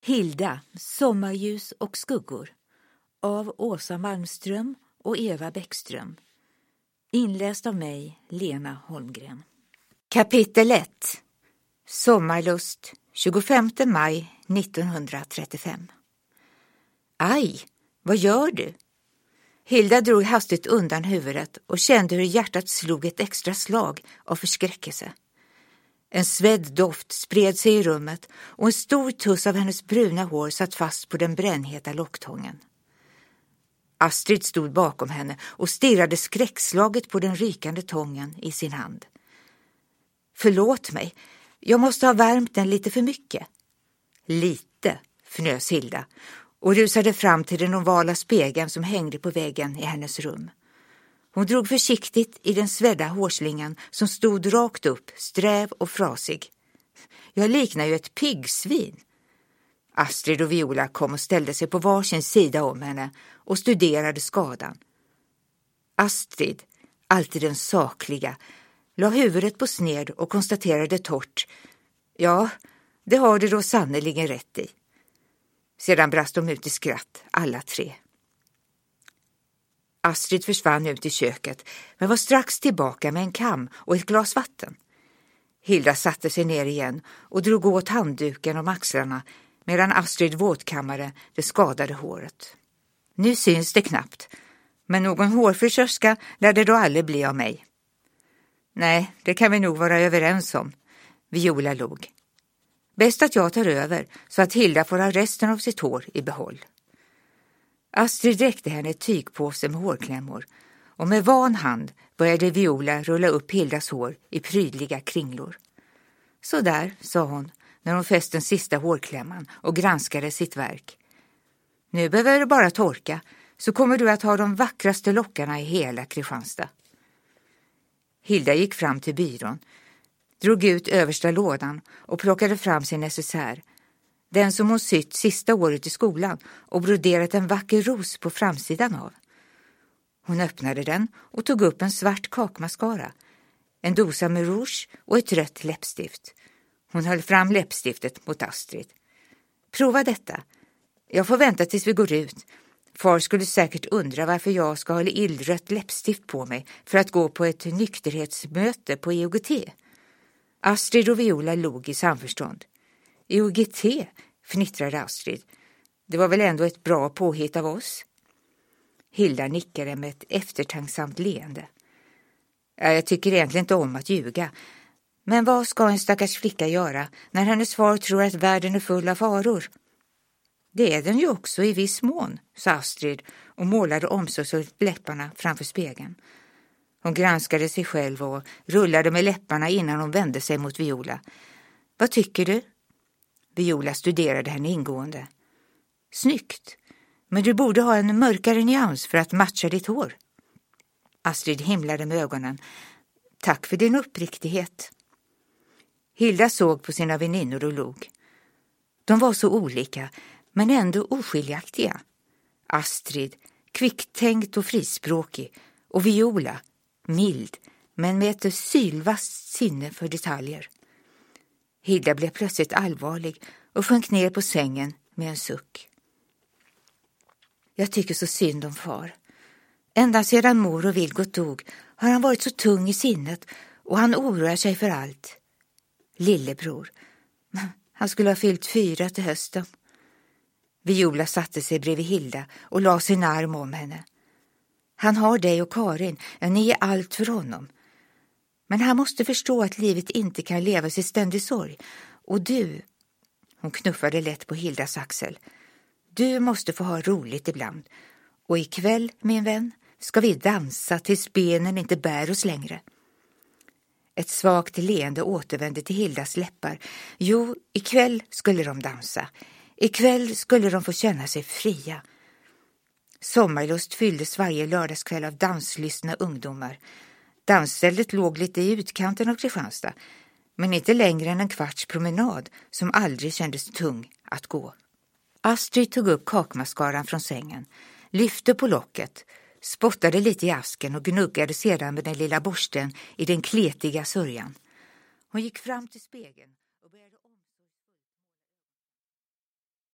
Hilda, sommarljus och skuggor av Åsa Malmström och Eva Bäckström. Inläst av mig, Lena Holmgren. Kapitel 1. Sommarlust, 25 maj 1935. Aj, vad gör du? Hilda drog hastigt undan huvudet och kände hur hjärtat slog ett extra slag av förskräckelse. En svedd doft spred sig i rummet och en stor tuss av hennes bruna hår satt fast på den brännheta locktången. Astrid stod bakom henne och stirrade skräckslaget på den rykande tången i sin hand. Förlåt mig, jag måste ha värmt den lite för mycket. Lite, fnös Hilda och rusade fram till den ovala spegeln som hängde på väggen i hennes rum. Hon drog försiktigt i den svedda hårslingan som stod rakt upp, sträv och frasig. Jag liknar ju ett piggsvin. Astrid och Viola kom och ställde sig på varsin sida om henne och studerade skadan. Astrid, alltid den sakliga, la huvudet på sned och konstaterade torrt: ja, det har du då sannoliken rätt i. Sedan brast de ut i skratt, alla tre. Astrid försvann ut i köket, men var strax tillbaka med en kam och ett glas vatten. Hilda satte sig ner igen och drog åt handduken om axlarna, medan Astrid våtkammade det skadade håret. Nu syns det knappt, men någon hårfrisörska lär det då aldrig bli av mig. Nej, det kan vi nog vara överens om, Viola log. Bäst att jag tar över så att Hilda får ha resten av sitt hår i behåll. Astrid räckte henne ett tygpåse med hårklämmor och med van hand började Viola rulla upp Hildas hår i prydliga kringlor. Så där, sa hon när hon fäst den sista hårklämman och granskade sitt verk. Nu behöver du bara torka, så kommer du att ha de vackraste lockarna i hela Kristianstad. Hilda gick fram till byrån, drog ut översta lådan och plockade fram sin necessär. Den som hon sytt sista året i skolan och broderat en vacker ros på framsidan av. Hon öppnade den och tog upp en svart kakmascara, en dosa med rouge och ett rött läppstift. Hon höll fram läppstiftet mot Astrid. Prova detta. Jag får vänta tills vi går ut. Far skulle säkert undra varför jag ska ha illrött läppstift på mig för att gå på ett nykterhetsmöte på EOGT. Astrid och Viola log i samförstånd. EOGT, fnittrade Astrid. Det var väl ändå ett bra påhitt av oss? Hilda nickade med ett eftertanksamt leende. Jag tycker egentligen inte om att ljuga. Men vad ska en stackars flicka göra när hennes far tror att världen är full av faror? Det är den ju också i viss mån, sa Astrid och målade omsorgsfullt läpparna framför spegeln. Hon granskade sig själv och rullade med läpparna innan hon vände sig mot Viola. Vad tycker du? Viola studerade henne ingående. Snyggt, men du borde ha en mörkare nyans för att matcha ditt hår. Astrid himlade med ögonen. Tack för din uppriktighet. Hilda såg på sina väninnor och log. De var så olika, men ändå oskiljaktiga. Astrid, kvicktänkt och frispråkig, och Viola, mild, men med ett sylvast sinne för detaljer. Hilda blev plötsligt allvarlig och sjönk ner på sängen med en suck. Jag tycker så synd om far. Ända sedan mor och Vilgot dog har han varit så tung i sinnet och han oroar sig för allt. Lillebror, han skulle ha fyllt 4 till hösten. Viola satte sig bredvid Hilda och la sin arm om henne. Han har dig och Karin, ni är allt för honom. Men han måste förstå att livet inte kan levas i ständig sorg. Och du, hon knuffade lätt på Hildas axel, du måste få ha roligt ibland. Och ikväll, min vän, ska vi dansa tills benen inte bär oss längre. Ett svagt leende återvände till Hildas läppar. Jo, ikväll skulle de dansa. Ikväll skulle de få känna sig fria. Sommarlust fylldes varje lördagskväll av danslystna ungdomar. Dansstället låg lite i utkanten av Kristianstad, men inte längre än en kvarts promenad som aldrig kändes tung att gå. Astrid tog upp kakmaskaran från sängen, lyfte på locket, spottade lite i asken och gnuggade sedan med den lilla borsten i den kletiga sörjan. Hon gick fram till spegeln och började